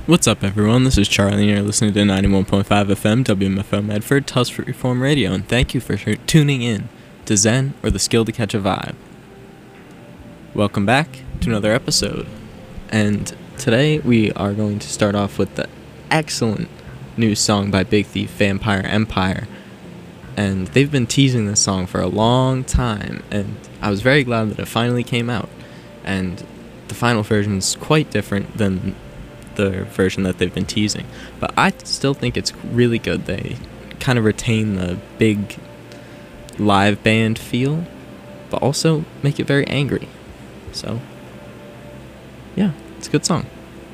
What's up, everyone? This is Charlie, and you're listening to 91.5 FM WMFM Medford, Tusford Reform Radio, and thank you for tuning in to Zen, or the Skill to Catch a Vibe. Welcome back to another episode, and today we are going to start off with the excellent new song by Big Thief, Vampire Empire, and they've been teasing this song for a long time, and I was very glad that it finally came out, and the final version is quite different than the version that they've been teasing, but I still think it's really good. They kind of retain the big live band feel, but also make it very angry. So yeah, it's a good song.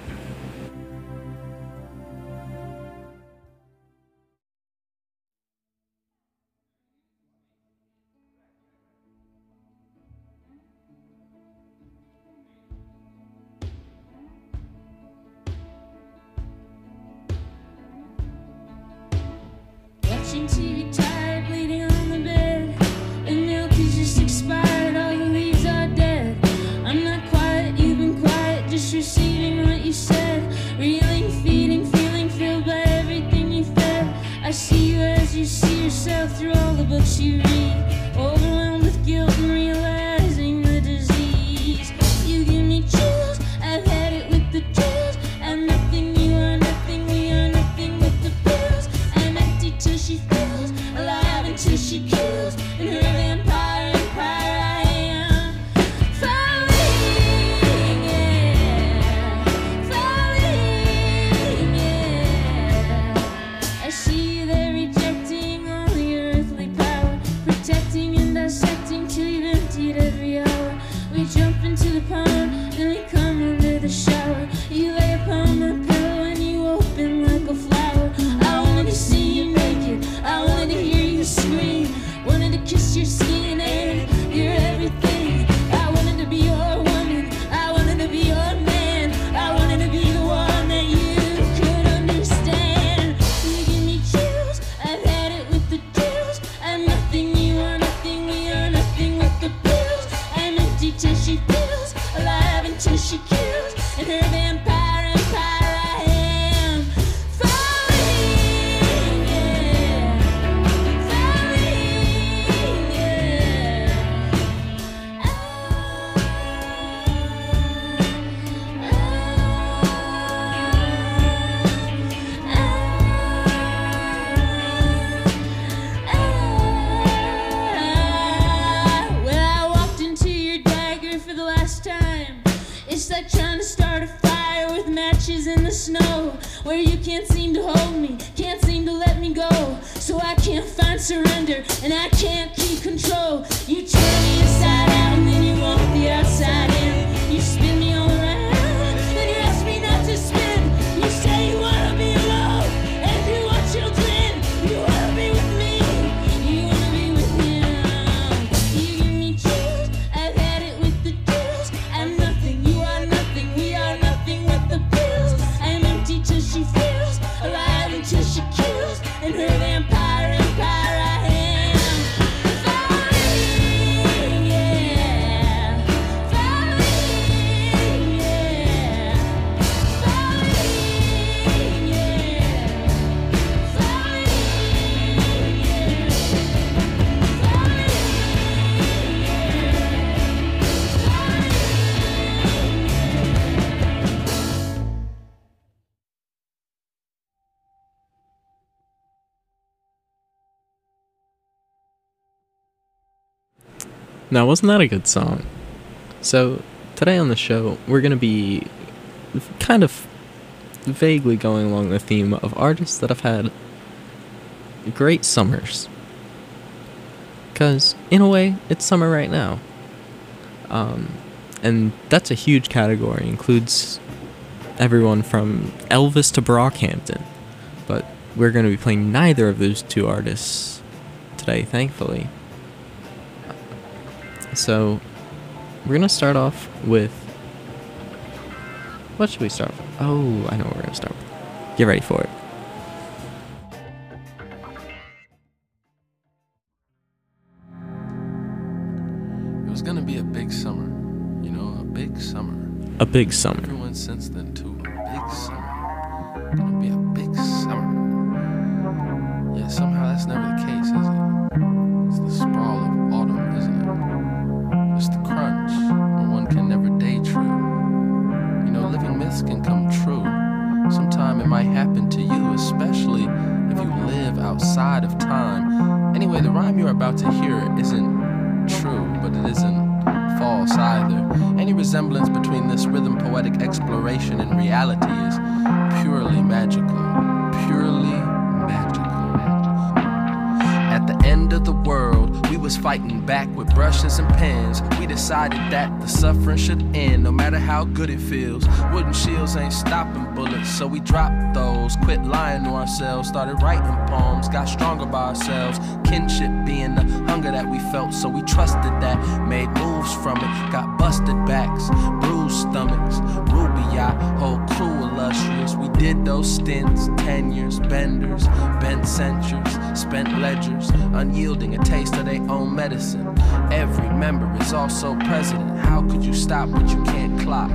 Watching TV, tired, bleeding on the bed. The milk is just expired, all the leaves are dead. I'm not quiet, you've been quiet, just receiving what you said. Reeling, feeding, feeling filled by everything you fed. I see you as you see yourself through all the books you read. Overwhelmed with guilt and realizing the disease. You give me chills, I've had it with the chills. I'm nothing, you are nothing, we are nothing with the pills. I'm empty till she feels alive until she kills. In her vampire empire I am falling, yeah, falling, yeah. I see you there rejecting all your earthly power, protecting and dissecting till you've emptied every hour. We jump into the pond, then we come under the shower. You lay upon my pillow and you open like a flower. I wanted to see you naked, I wanted to hear you scream, wanted to kiss your skin and your everything. I wanted to be your woman, I wanted to be your man, I wanted to be the one that you could understand. You give me chills, I've had it with the chills. I'm nothing, you are nothing, we are nothing with the pills. I'm empty till she feels alive until she kills. In her vampire empire I am falling, yeah, falling, yeah. Well, I walked into your dagger for the last time. It's like trying to start a fire with matches in the snow, where you can't seem to hold me, can't seem to let me go. So I can't find surrender, and I can't keep control. You turn me inside out, and then you walk the outside in. You spin me all around, then you ask me not to spin. You say you wanna be alone, and you want children. You wanna be with me, you wanna be with him. You give me chills, I've had it with the chills. I'm nothing, you are nothing, we are nothing with the pills. I'm empty till she feels alive until she kills. In her vampire empire I am falling, yeah, falling, yeah, falling, yeah, falling, Now, wasn't that a good song? So, today on the show, we're going to be kind of vaguely going along the theme of artists that have had great summers. Because, in a way, it's summer right now. And that's a huge category. Includes everyone from Elvis to Brockhampton. But we're going to be playing neither of those two artists today, thankfully. So, we're going to start off with... What should we start with? Oh, I know what we're going to start with. Get ready for it. It was gonna be a big summer, you know, a big summer. A big summer. Everyone since then too, a big summer. might happen to you, especially if you live outside of time. Anyway, the rhyme you're about to hear isn't true, but it isn't false either. Any resemblance between this rhythm poetic exploration and reality is purely magical. Purely magical. At the end of the world, we was fighting back with brushes and pens. We decided that the suffering should end, no matter how good it feels. Wooden shields ain't stopping bullets, so we dropped those. Quit lying to ourselves, started writing poems, got stronger by ourselves. Kinship being the hunger that we felt, so we trusted that. Made moves from it, got busted backs, bruised stomachs. Rubaiyat, whole crew illustrious. We did those stints, tenures, benders, bent censures, spent ledgers, unyielding, a taste of their own medicine. Every member is also president. How could you stop what you can't clock?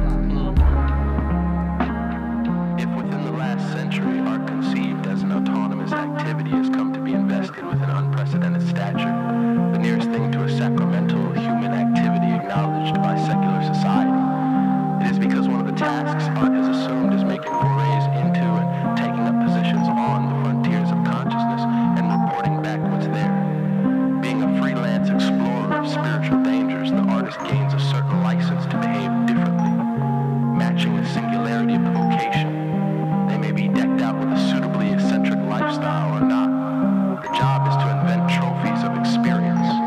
If within the last century art conceived as an autonomous activity has come to be invested with an unprecedented stature, the nearest thing to a sacramental human activity acknowledged by secular society, it is because one of the tasks art has assumed is making forays into and taking up positions on the frontiers of consciousness and reporting back what's there. Being a freelance explorer of spiritual dangers, the artist gains a certain license to behave differently, matching the singularity of the vocation. They may be decked out with a suitably eccentric lifestyle or not. The job is to invent trophies of experience.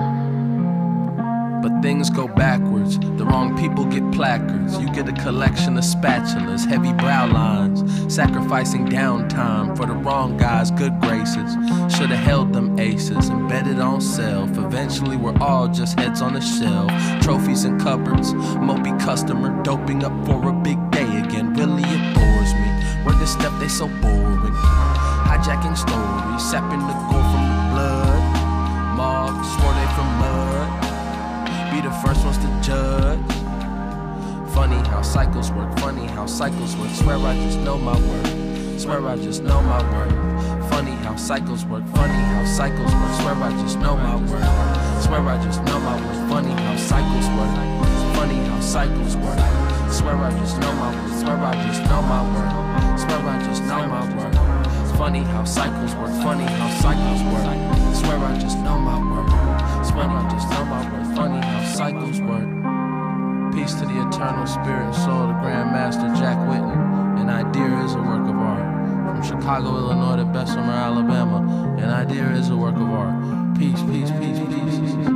But things go backwards, the wrong people get placards. You get a collection of spatulas, heavy brow lines, sacrificing downtime for the wrong guy's good graces. Should've held them aces and bet it on self. Eventually we're all just heads on a shelf. Trophies in cupboards, mopey customer doping up for a big day again. Really it bores me, where this stuff they so boring. Hijacking stories, sapping the gore from the blood. Moths swore they from mud, be the first ones to judge. Funny how cycles work, funny how cycles work. Swear I just know my worth, swear I just know my worth. Funny how cycles work, funny how cycles work. Swear I just know my worth, swear I just know my worth. Funny how cycles work, funny how cycles work. Swear I just know my worth, swear I just know my worth. Swear I just know my worth. Funny how cycles work, funny how cycles work. Swear I just know my worth, swear I just know my worth. Funny how cycles work. Peace to the eternal spirit and soul of the Grand Master Jack Whitten. An idea is a work of art. From Chicago, Illinois to Bessemer, Alabama, an idea is a work of art. Peace, peace, peace, peace.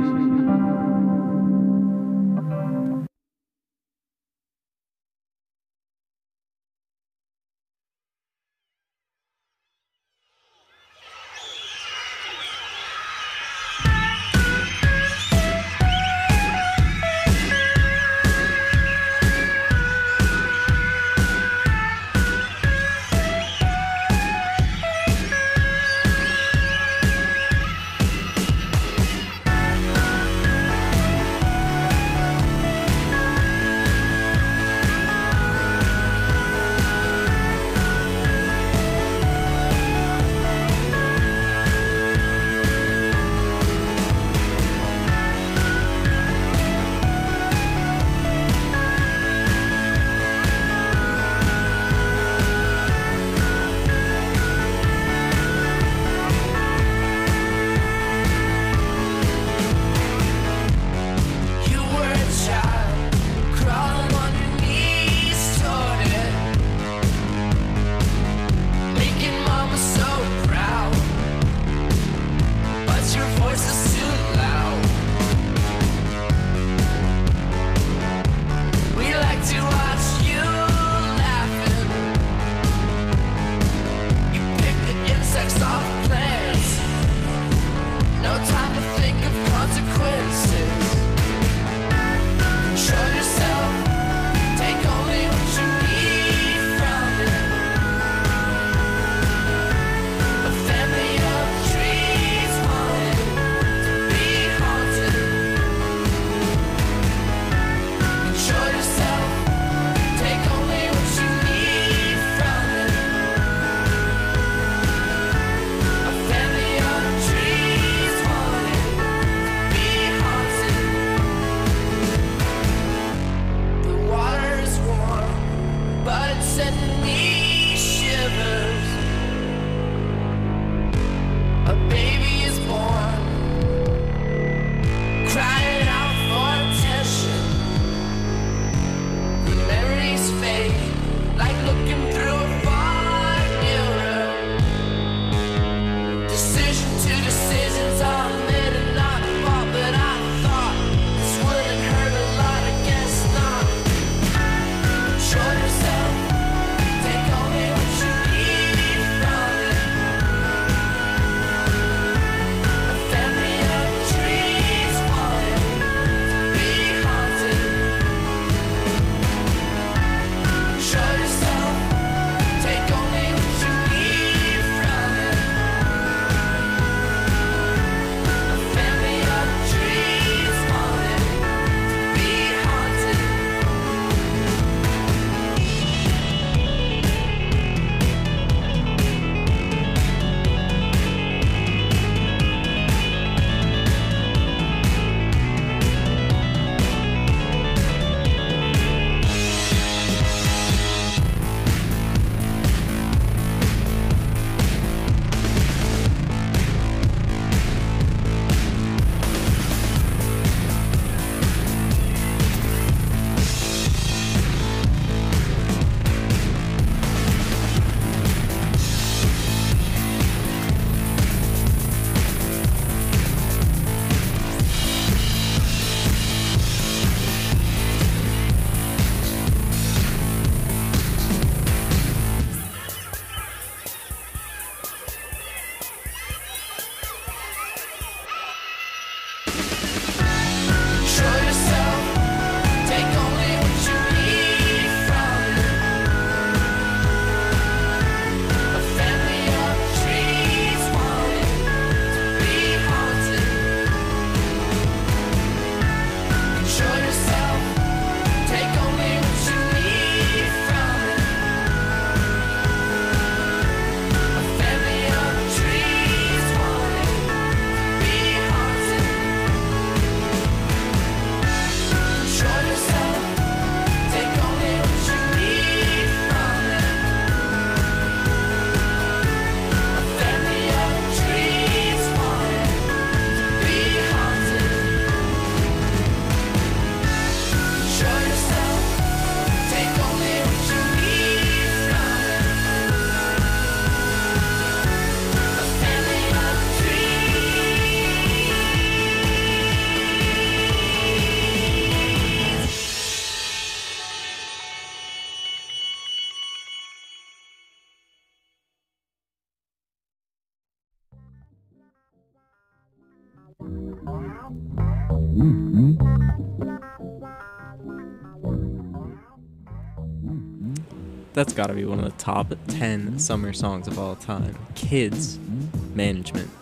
That's gotta be one of the top 10 summer songs of all time. Kids Management.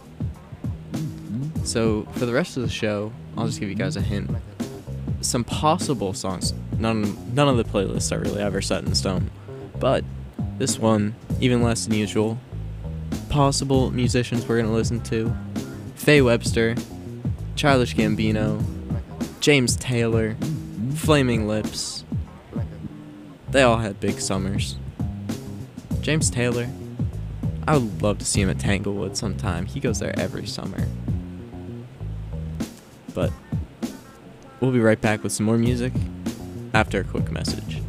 So, for the rest of the show, I'll just give you guys a hint. Some possible songs. None of the playlists are really ever set in stone. But this one, even less than usual. Possible musicians we're gonna listen to: Faye Webster, Childish Gambino, James Taylor, Flaming Lips. They all had big summers. James Taylor, I would love to see him at Tanglewood sometime. He goes there every summer. But we'll be right back with some more music after a quick message.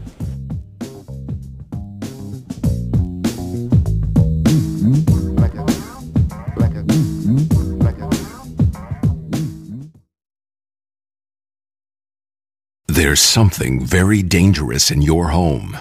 There's something very dangerous in your home.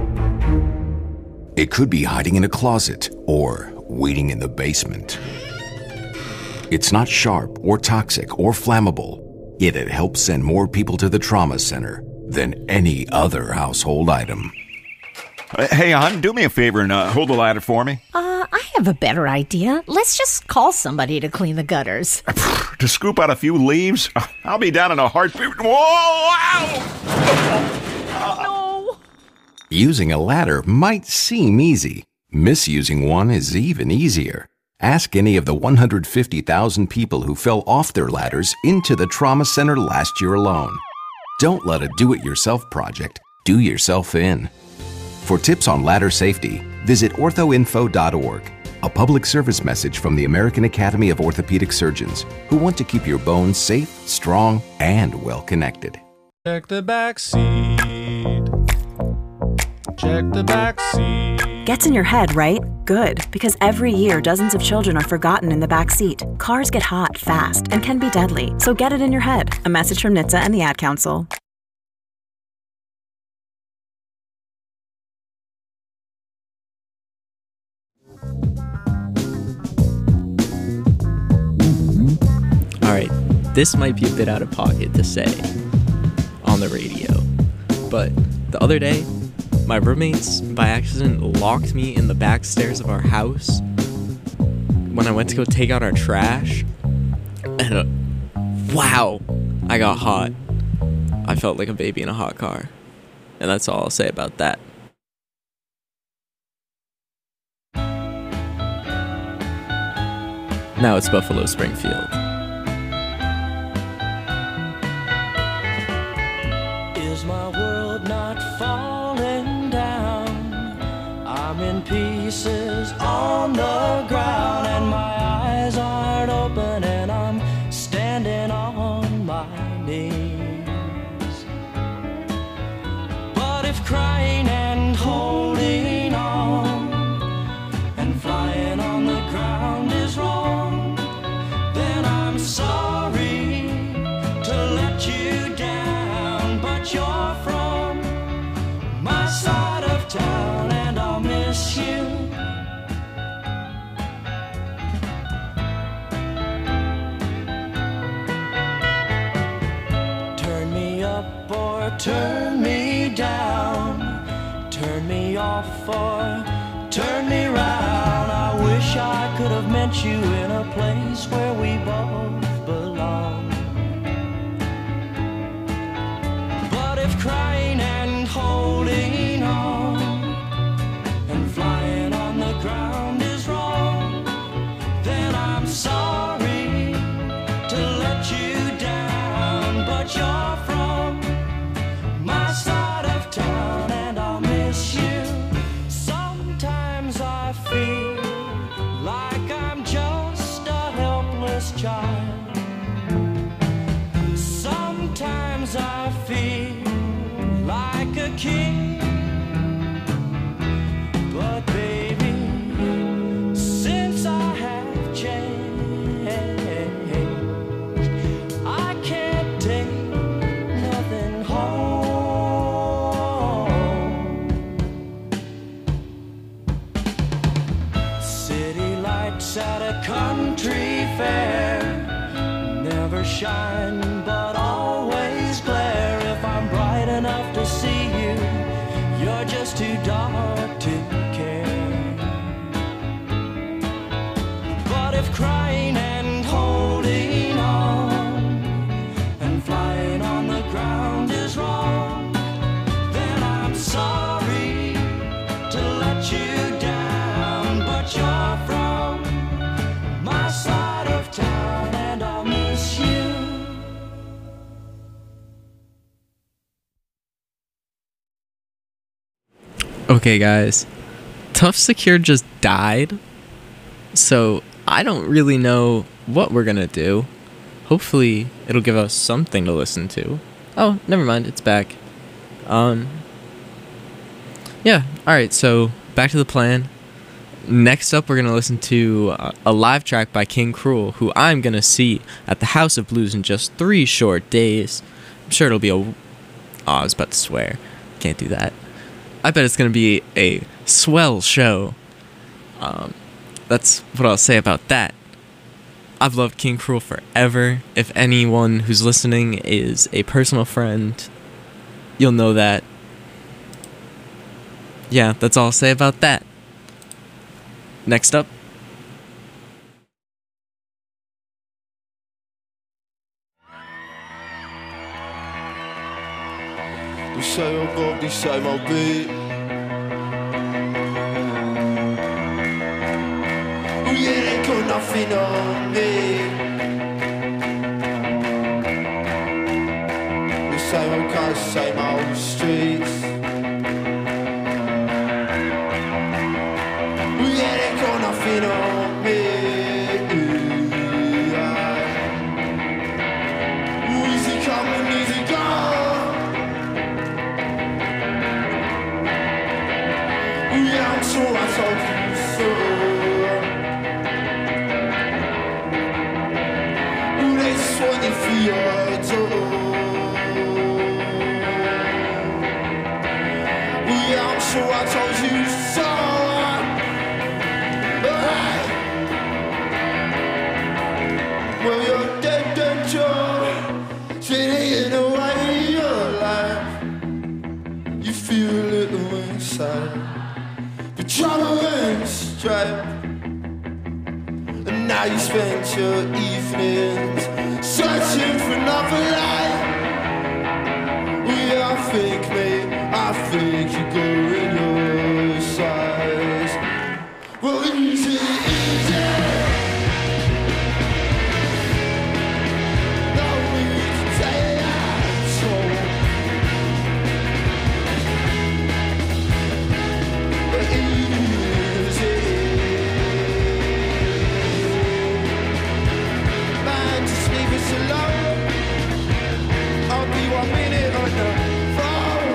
It could be hiding in a closet or waiting in the basement. It's not sharp or toxic or flammable, yet it helps send more people to the trauma center than any other household item. Hey, hon, do me a favor and hold the ladder for me. I have a better idea. Let's just call somebody to clean the gutters. To scoop out a few leaves? I'll be down in a heartbeat. Whoa! Ow! No! Using a ladder might seem easy. Misusing one is even easier. Ask any of the 150,000 people who fell off their ladders into the trauma center last year alone. Don't let a do-it-yourself project do yourself in. For tips on ladder safety, visit orthoinfo.org, a public service message from the American Academy of Orthopedic Surgeons, who want to keep your bones safe, strong, and well-connected. Check the back seat. Check the back seat. Gets in your head, right? Good, because every year dozens of children are forgotten in the back seat. Cars get hot fast and can be deadly, so get it in your head. A message from NHTSA and the Ad Council. Alright, this might be a bit out of pocket to say on the radio, but the other day, my roommates by accident locked me in the back stairs of our house when I went to go take out our trash, and wow, I got hot. I felt like a baby in a hot car, and that's all I'll say about that. Now it's Buffalo Springfield. Is my world not falling down? I'm in pieces on the ground, and my eyes aren't open, and I'm standing on my knees. But if crying and holding on and flying on the ground is wrong, then I'm sorry to let you down, but you're from my side of town, and I'll miss you. Turn me up or turn me down, turn me off or turn me round. I wish I could have met you in a place where we both belong. But if crying and holding on and flying on the ground is wrong, then I'm sorry to let you down, but you're from my side of town, and I'll miss you. Sometimes I feel like I'm just a helpless child. Sometimes I feel like a king. But baby, since I have changed, I can't take nothing home. City lights at a country fair never shine, but Okay, guys. Tough Secure just died. So I don't really know what we're gonna do. Hopefully it'll give us something to listen to. Oh, never mind, it's back. Yeah, alright, so back to the plan. Next up, we're gonna listen to a live track by King Cruel, who I'm gonna see at the House of Blues in just 3 short days. I'm sure it'll be oh, I was about to swear. Can't do that. I bet it's gonna be a swell show. That's what I'll say about that. I've loved King Cruel forever. If anyone who's listening is a personal friend, you'll know that. Yeah, that's all I'll say about that. Next up. They say I got the same old beat. Oh yeah, they got nothing on me. The same old cars, same old streets. Oh yeah, they got nothing on me. Easy coming, easy going. Yeah, I'm sure I told you so. Ooh, they swung you for your door. Ooh, yeah, I'm sure I told you so. Hey. Well, you're dead and joy, sitting away your life. You feel a little inside. Trouble and strife. And now you spend your evenings searching for another life. Well, yeah, I think you go in your size. Well, easy, easy. No need to take control. I'll be 1 minute on the phone.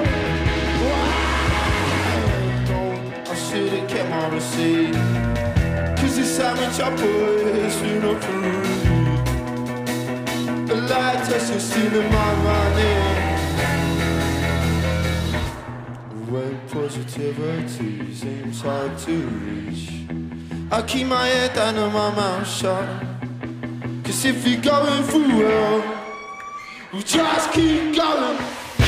Wow. I should've kept my receipt, 'cause this sandwich I put is funeral food. The light test is stealing my money. When positivity seems hard to reach, I keep my head down and my mouth shut. 'Cause if you're going through hell, we just keep going.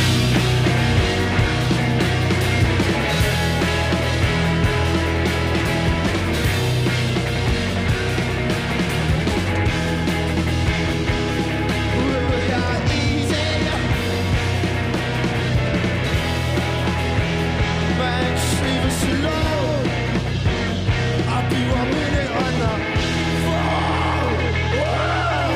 We are easy. Man, just leave us alone. I'll be 1 minute on the phone. Whoa.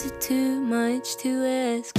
Is it too much to ask?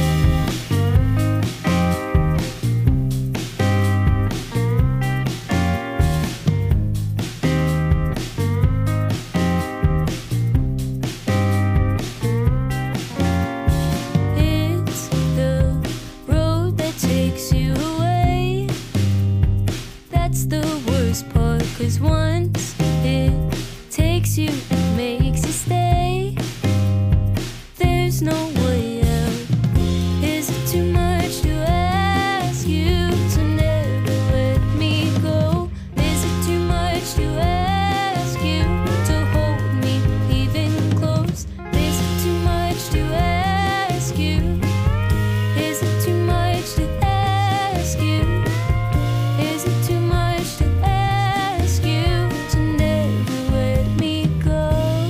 Cause once it takes you, it makes you stay. There's no way out. Is it too much to ask you to never let me go? Is it too much to ask you to hold me even close? Is it too much to ask you? Is it too much to ask you? Is it too much to ask you to never let me go?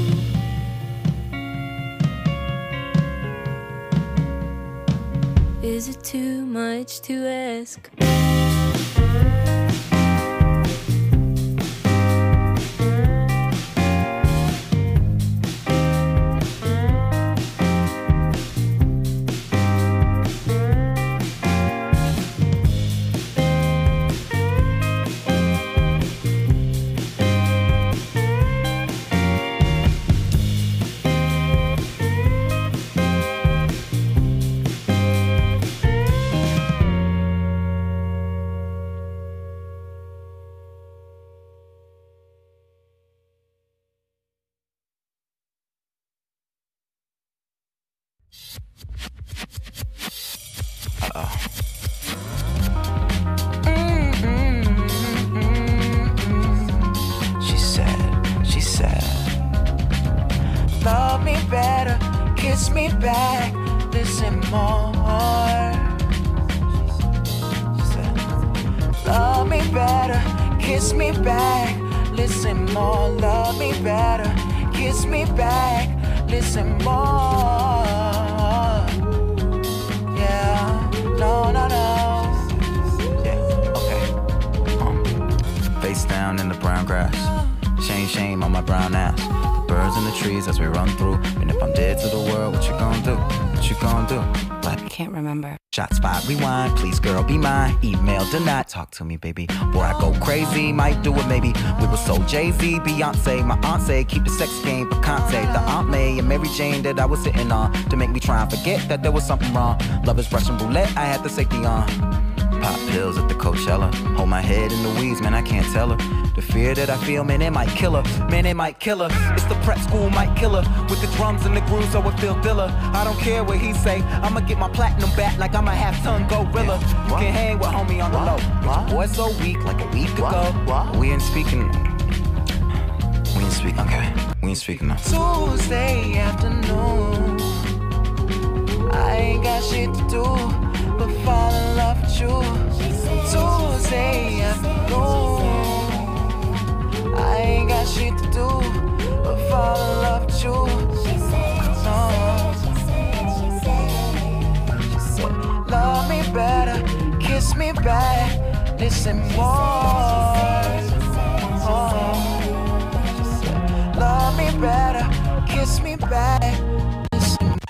Is it too much to ask? She said, love me better, kiss me back, listen more. She said, love me better, kiss me back, listen more. Love me better, kiss me back, listen more. Yeah, no. Yeah, okay. Face down in the brown grass. Shame on my brown ass. The birds in the trees as we run through. And if I'm dead to the world, what you gonna do? What you gonna do? But I can't remember. Shots fired, rewind. Please, girl, be mine. Email denied. Talk to me, baby. Before I go crazy, might do it, maybe. We were so Jay-Z, Beyonce. My aunt said, keep the sex game for Conte. The Aunt May and Mary Jane that I was sitting on to make me try and forget that there was something wrong. Love is Russian roulette. I had the safety on. Pop pills at the Coachella. Hold my head in the weeds, man, I can't tell her. The fear that I feel, man, it might kill her. Man, it might kill her. It's the prep school might kill her. With the drums and the grooves, so it feel diller. I don't care what he say. I'ma get my platinum back like I'm a half-ton gorilla. You can hang with homie on the low. But your boy's so weak, like a week ago. We ain't speaking. Okay. We ain't speaking now. Tuesday afternoon. I ain't got shit to do but fall in love with you. Tuesday afternoon. I ain't got shit to do but fall in love with you. She said, love me better, kiss me back, listen more. She said, love me better, kiss me back, listen more.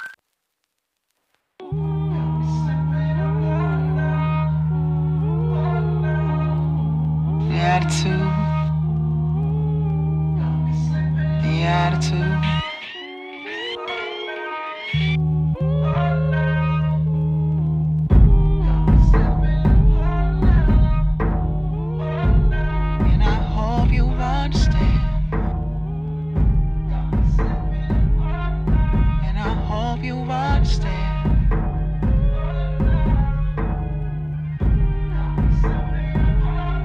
Attitude. The attitude. And I hope you understand. And I hope you understand.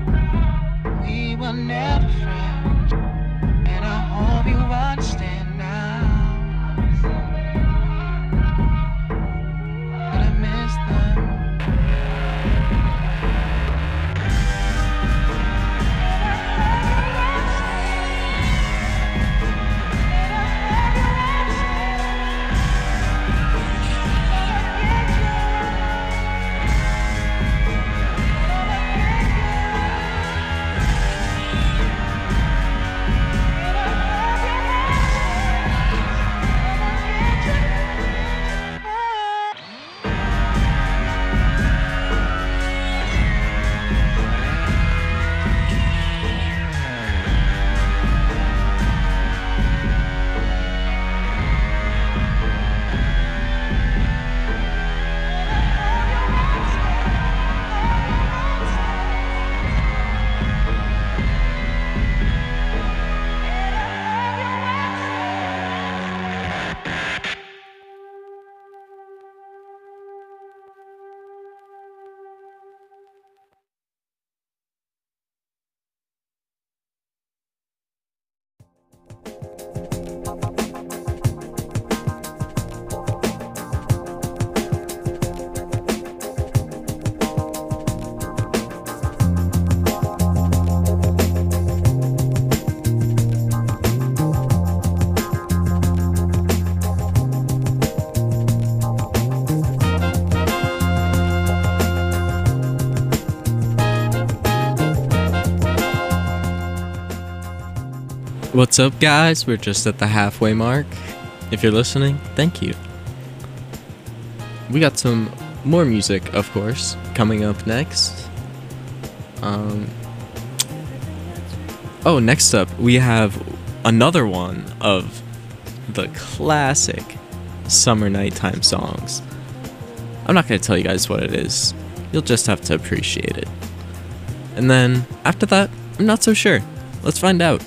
We were never friends. And I hope you understand now. What's up, guys? We're just at the halfway mark. If you're listening, thank you. We got some more music, of course, coming up next. Next up, we have another one of the classic summer nighttime songs. I'm not going to tell you guys what it is. You'll just have to appreciate it. And then, after that, I'm not so sure. Let's find out.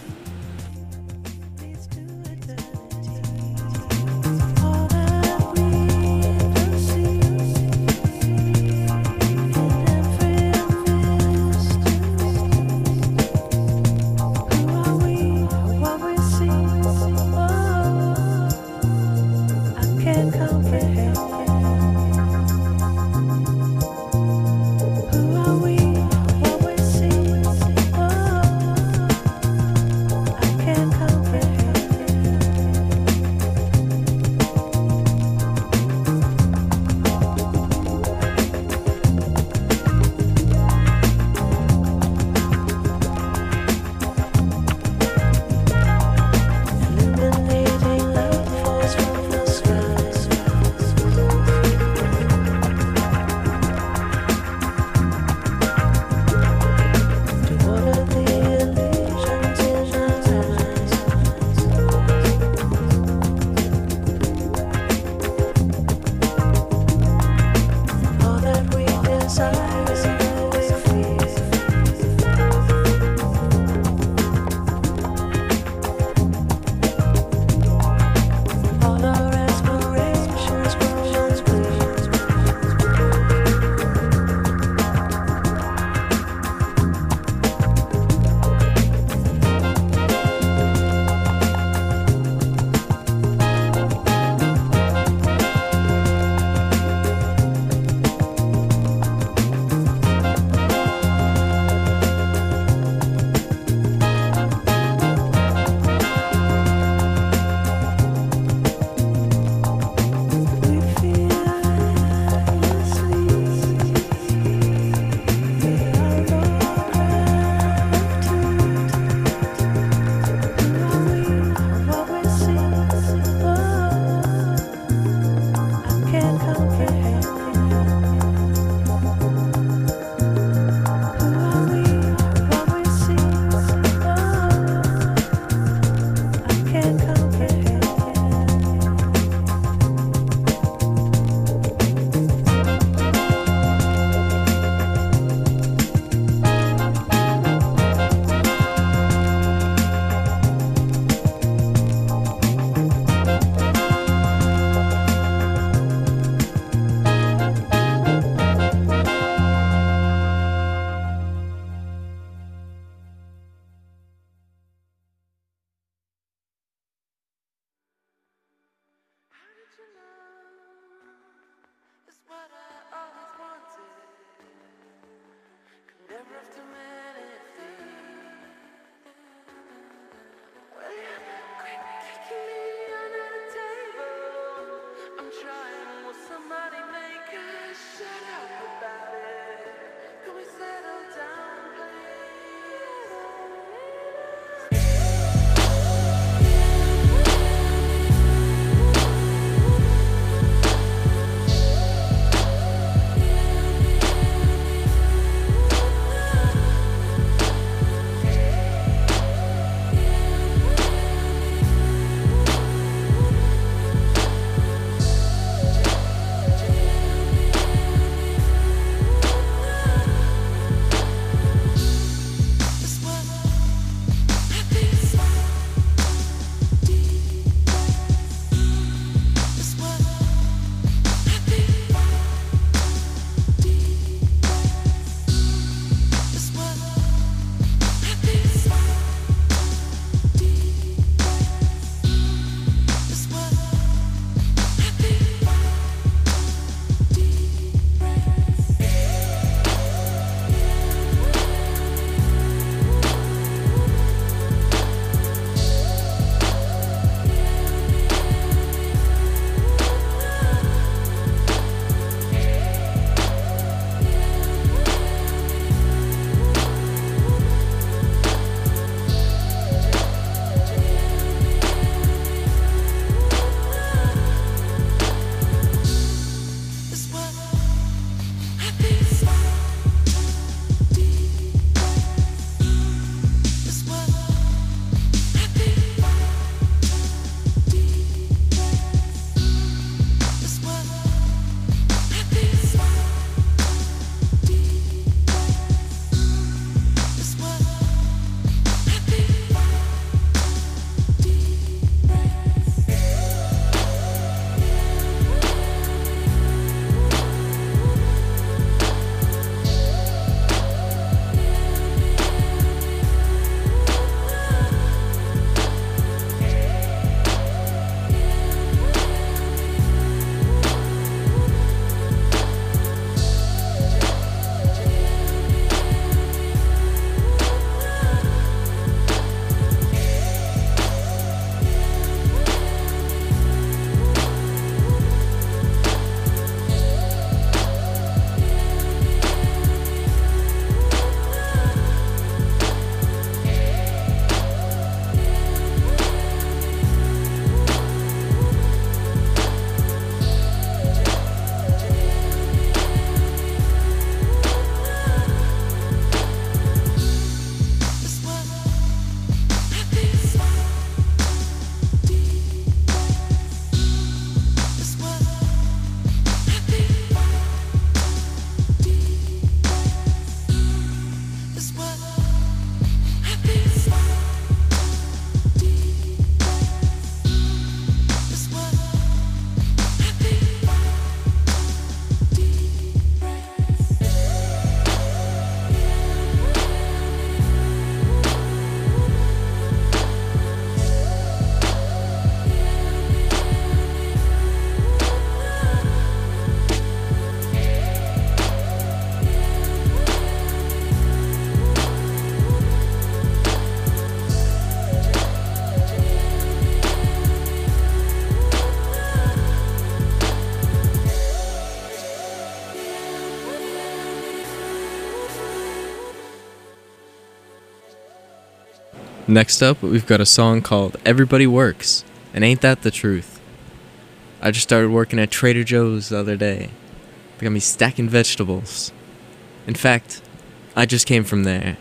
Next up, we've got a song called Everybody Works, and Ain't That the Truth. I just started working at Trader Joe's the other day. They got me stacking vegetables. In fact, I just came from there.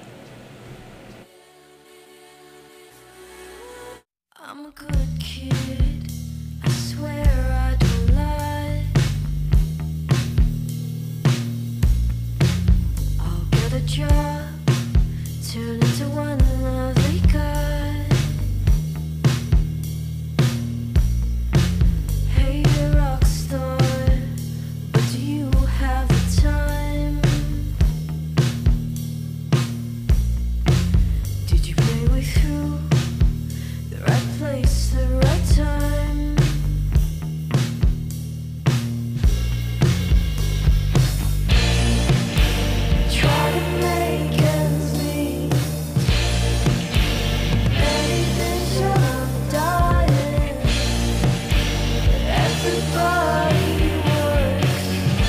I'm a good kid, I swear I don't lie. I'll get a job, turn into one lovely guy. Hey, you're a rock star, but do you have the time? Did you play with who? The right place, the right time. Try to make ends meet. Anything short of dying. Everybody works.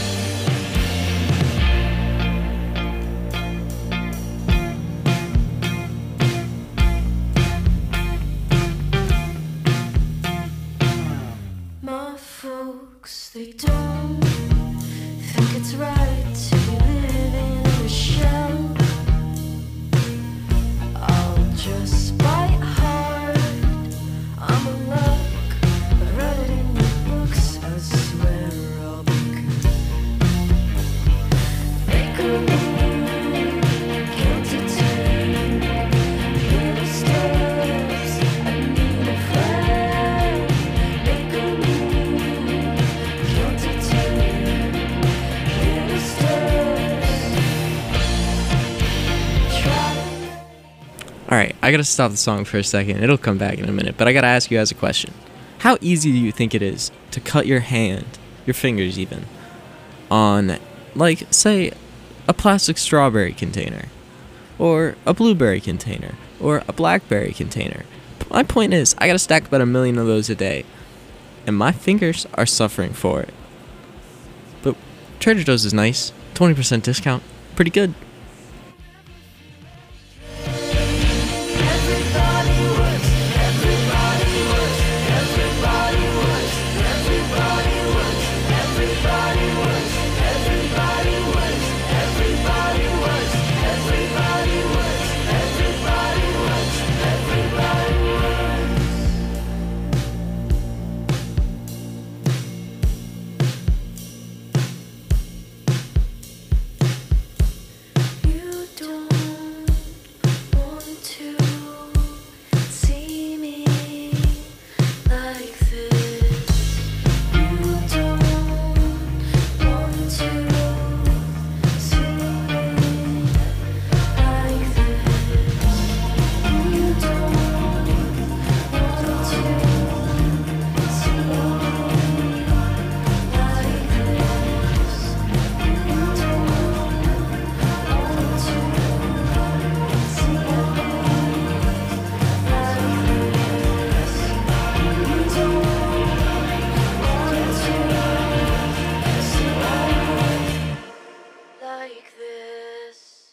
My folks, they don't think it's right to be living in a shell. I'll just bite hard. I'm a luck. I've read it in your books. I swear I'll be good. Make a move, count to 10. Little steps, I need a friend. Make a move, count to 10. Little steps. Try. Alright, I gotta stop the song for a second. It'll come back in a minute, but I gotta ask you guys a question. How easy do you think it is to cut your hand, your fingers even, on, like, say, a plastic strawberry container, or a blueberry container, or a blackberry container? My point is, I gotta stack about 1 million of those a day, and my fingers are suffering for it. But Trader Joe's is nice, 20% discount, pretty good. Everybody works, everybody works, everybody works, everybody works, everybody works, everybody works, everybody works, everybody works, everybody works, everybody works. You don't want to see me like this. You don't want to see me like this. You don't want to see me like this. You don't want to see like this.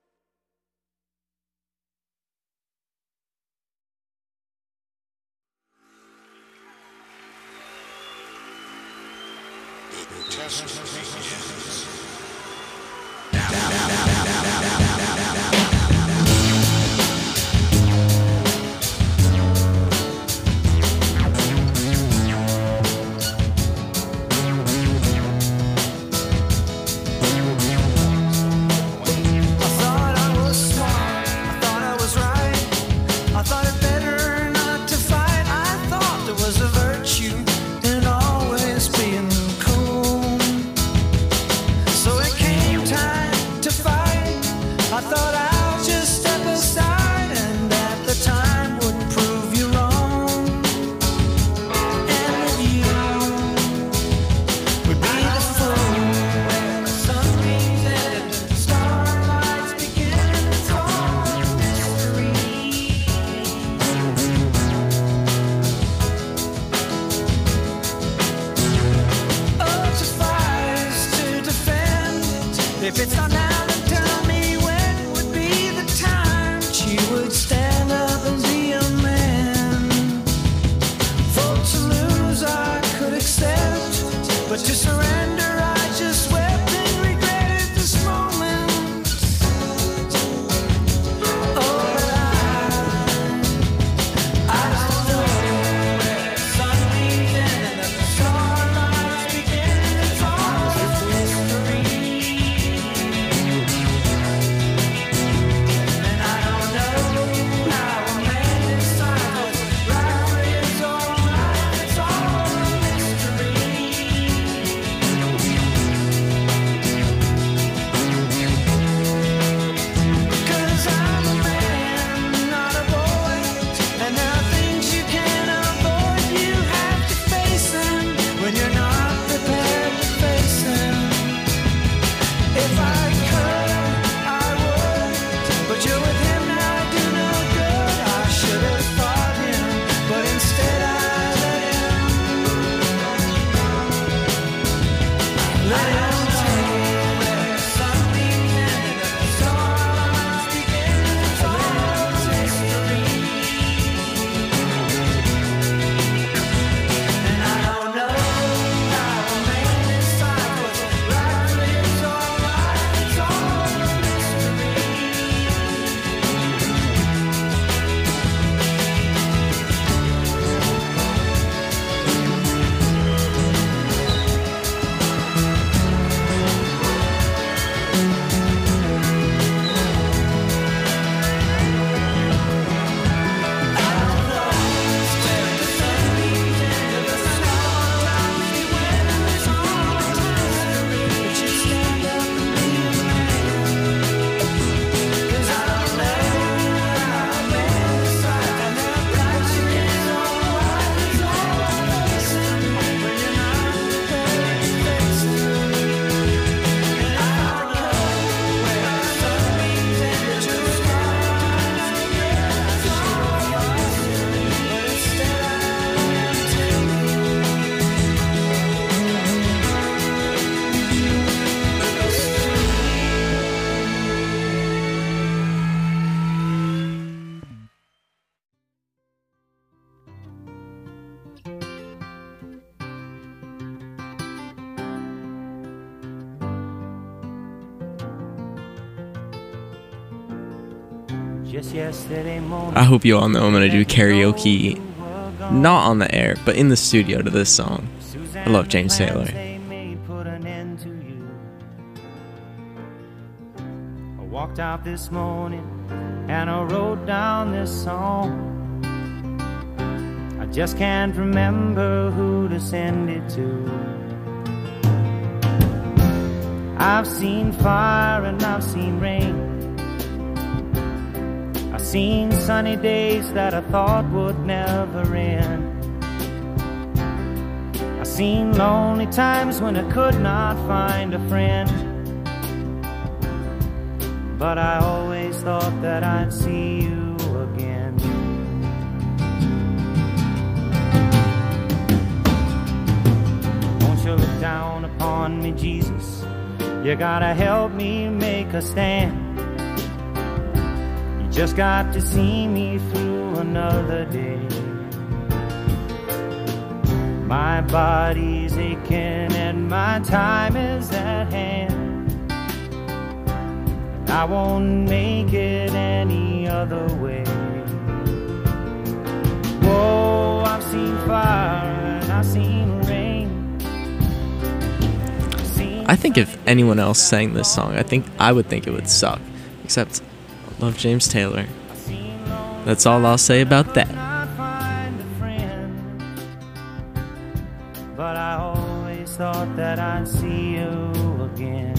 I thought I was smart, I thought I was right. I thought it better not to fight. I thought there was a virtue in always being cool. So it came time to fight. I thought I'll just step aside, and that the time would prove you wrong. And that you would be the fool when the sunbeams end and the starlights begin. It's all a mystery. Oh, to fight is to defend. If it's not now, then tell me when would be the time she would stand up and Just yesterday morning. I hope you all know I'm gonna do karaoke, not on the air, but in the studio to this song. I love James Taylor. I walked out this morning and I wrote down this song. I just can't remember who to send it to. I've seen fire and I've seen rain. I've seen sunny days that I thought would never end. I've seen lonely times when I could not find a friend. But I always thought that I'd see you again. Won't you look down upon me, Jesus? You gotta help me make a stand. You just got to see me through another day. My body's aching and my time is at hand. I won't make it any other way. Whoa, I've seen fire and I've seen rain. I think if anyone else sang this song, I would think it would suck. Except, I love James Taylor. That's all I'll say about that. But I always thought that I'd see you again.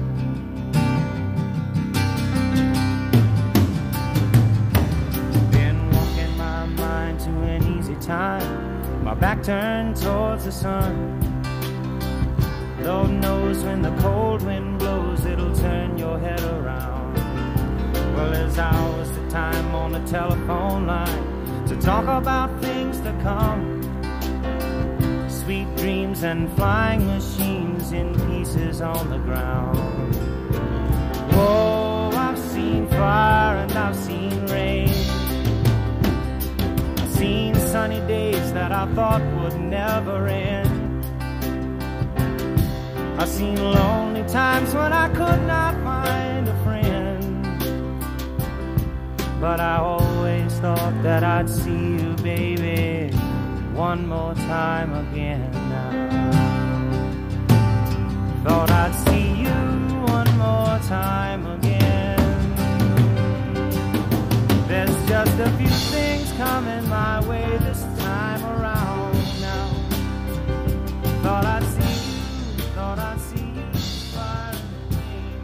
Been walking my mind to an easy time, my back turned towards the sun. Lord knows when the cold wind blows, it'll turn your head around. Well, there's hours of time on the telephone line to talk about things to come. Sweet dreams and flying machines in pieces on the ground. Whoa, I've seen fire and I've seen rain. I've seen sunny days that I thought would never end. I've seen lonely times when I could not find a friend. But I always thought that I'd see you, baby, one more time again now. Thought I'd see you one more time again. There's just a few things coming my way this time around now. Thought I'd see you, thought I'd see you far away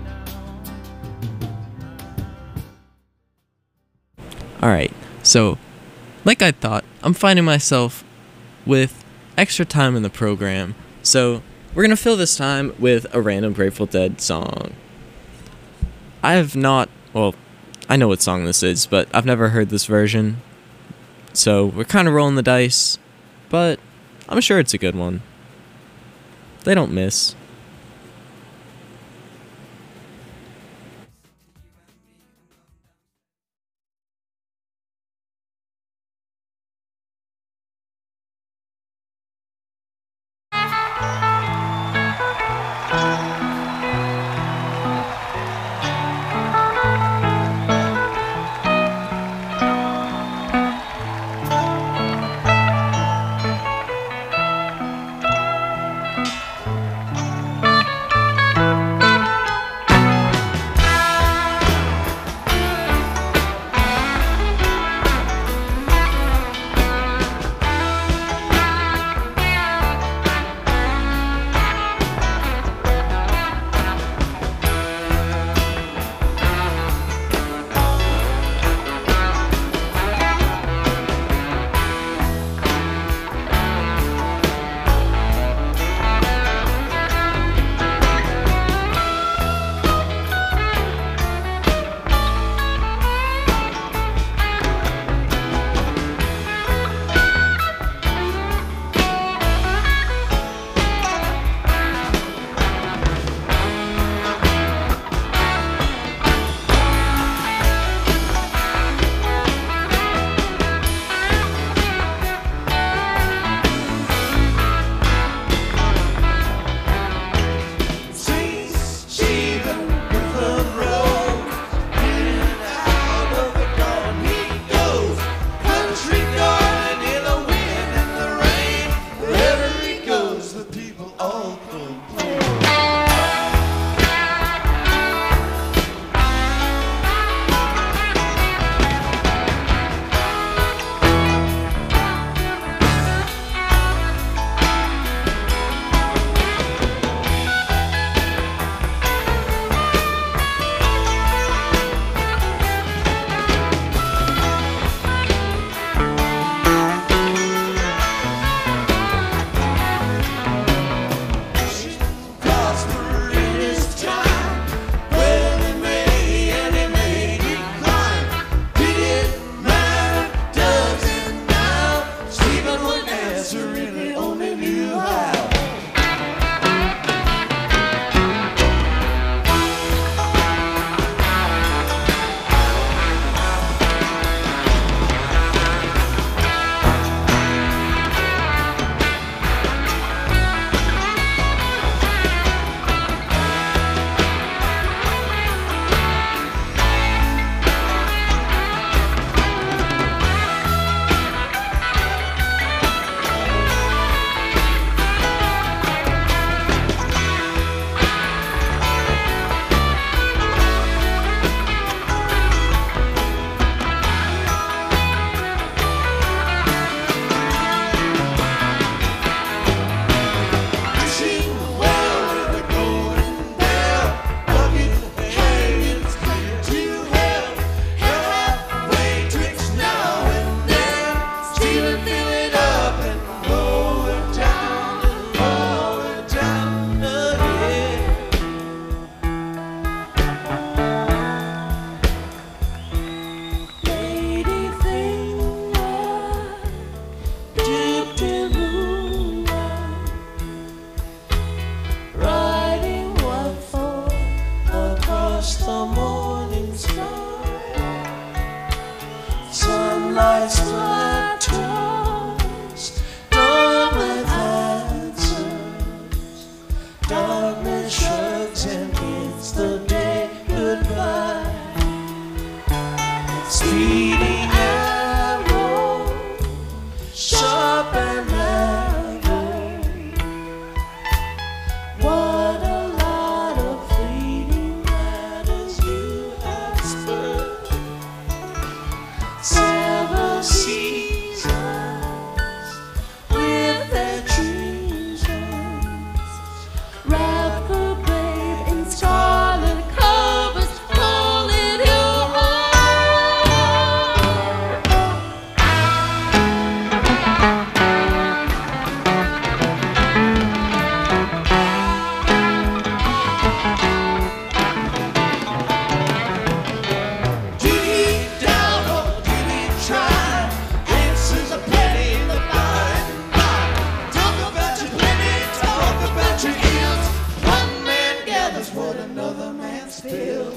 now. Alright, so, like I thought, I'm finding myself with extra time in the program, so we're gonna fill this time with a random Grateful Dead song. I know what song this is, but I've never heard this version, so we're kind of rolling the dice, but I'm sure it's a good one. They don't miss. country is. One man gathers what another man steals.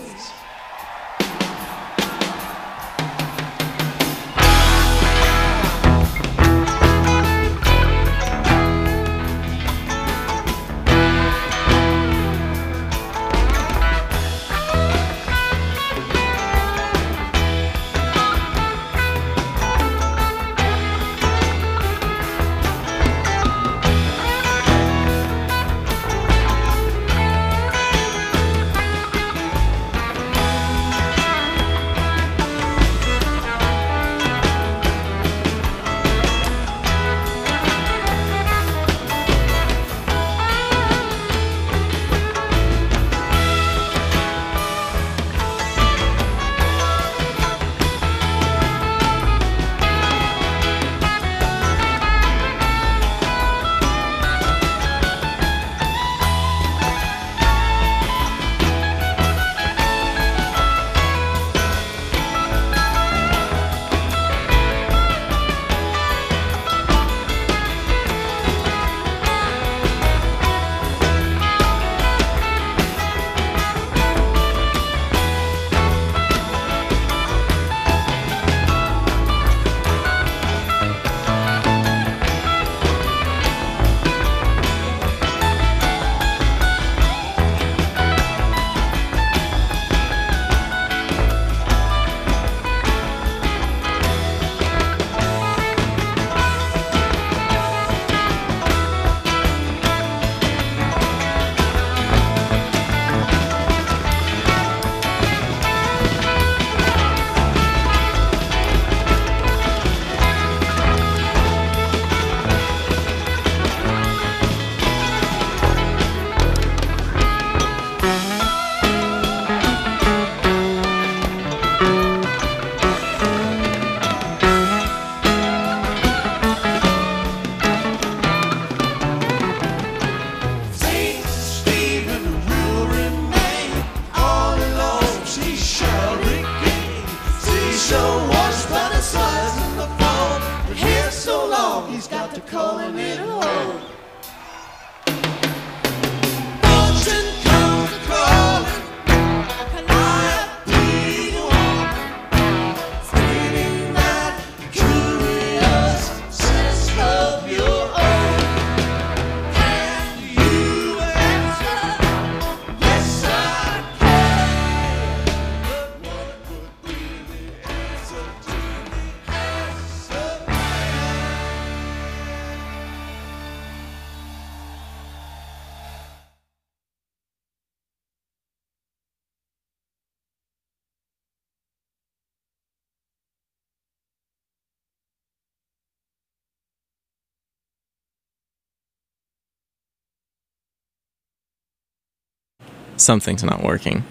Something's not working.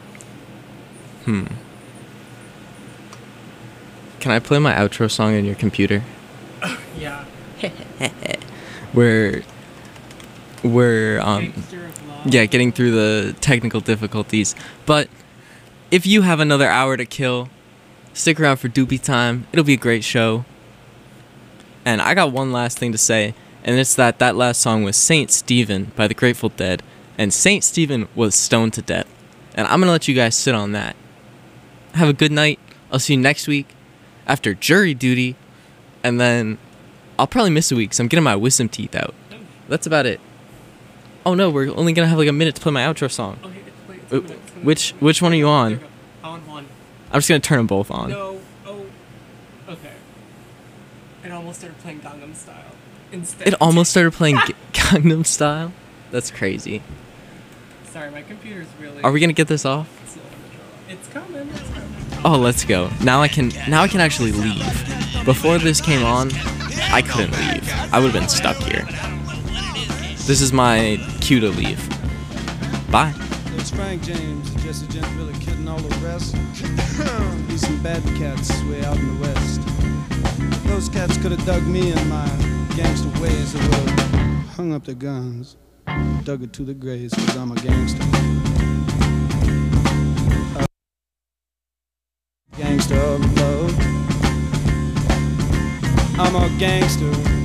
Can I play my outro song on your computer? Yeah. We're getting through the technical difficulties. But if you have another hour to kill, stick around for Doopy Time. It'll be a great show. And I got one last thing to say, and it's that last song was Saint Stephen by the Grateful Dead, and Saint Stephen was stoned to death. And I'm gonna let you guys sit on that. Have a good night. I'll see you next week after jury duty, and then I'll probably miss a week because I'm getting my wisdom teeth out. That's about it. Oh no, we're only gonna have like a minute to play my outro song. Okay, wait. Which one are you on? On one. I'm just gonna turn them both on. No. Oh. Okay. It almost started playing Gangnam Style instead. It almost started playing Gangnam Style? That's crazy. Sorry, my computer's really... Are we gonna get this off? It's coming. It's coming. Oh, let's go. Now I can actually leave. Before this came on, I couldn't leave. I would have been stuck here. This is my cue to leave. Bye. There's Frank James, Jesse Gent, Billy Kid, and all the rest. These some bad cats way out in the west. Those cats could have dug me in my gangster ways. They would have hung up their guns, dug it to the graves, because I'm a gangster. Gangster of love. I'm a gangster